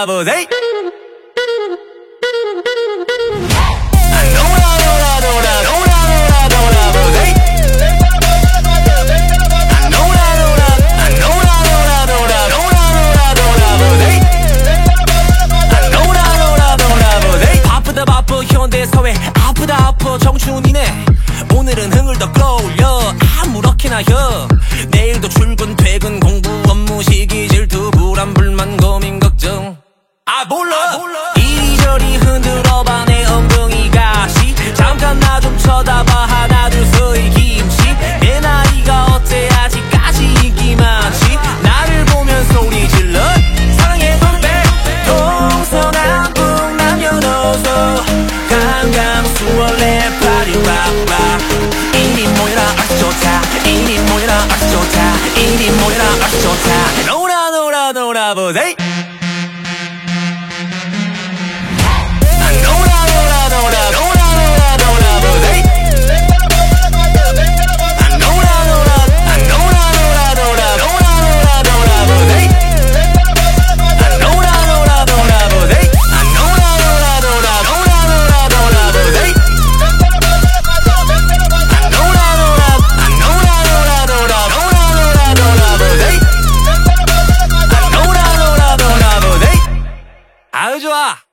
놀아보세. 현대사회 아프다 아파 청춘이네. 오늘은 흥을 더 끌어올려 아무렇게나 혀. 내일도 출근 퇴근 공부 업무 시기 질투 불안 불만 고민 걱정 몰라. 이리저리 흔들어봐 내 엉덩이가 잠깐 나 좀 쳐다봐 하나 둘 서이 김치. 내 나이가 어때 아직까지 인기 많지. 나를 보면 소리 질러 사랑해 동백 동서남북 남녀노소 강강수월래 파리바바. 이리 모여라 아주 좋다 이리 모여라 아주 좋다 이리 모여라 아주 좋다. 놀아보세. 아유 좋아.